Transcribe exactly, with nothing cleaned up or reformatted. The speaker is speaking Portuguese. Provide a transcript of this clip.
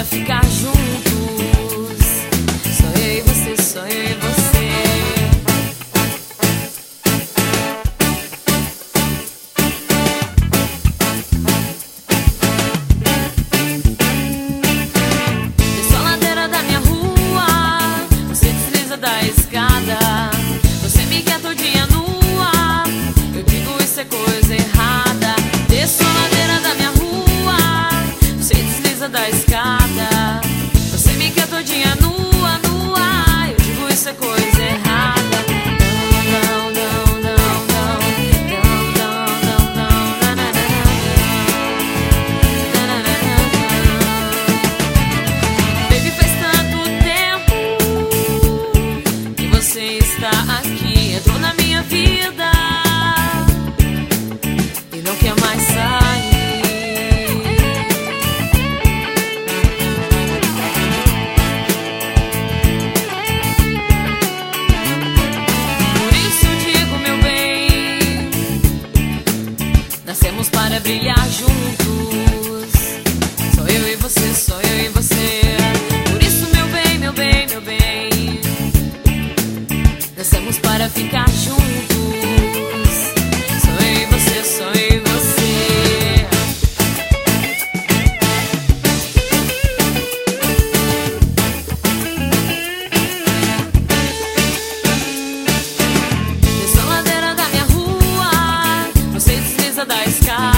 para ficar juntos. Só eu e você, só eu e você. Desço a ladeira da minha rua, você desliza da escada. Você me quer todinha nua, eu digo isso é coisa errada. Desço a ladeira da minha rua, você desliza da escada. Você me quer todinha nua, nua, eu digo isso é coisa errada. Não, não, não, não, não, não, não, não, não, não, não, não. Baby, faz tanto tempo que você está aqui, entrou na minha vida e não quer mais sair. Nascemos para brilhar juntos. Só eu e você, só eu e você. Por isso, meu bem, meu bem, meu bem, nascemos para ficar juntos. Só eu e você, só eu e você. Desço a ladeira da minha rua, você desliza da escada.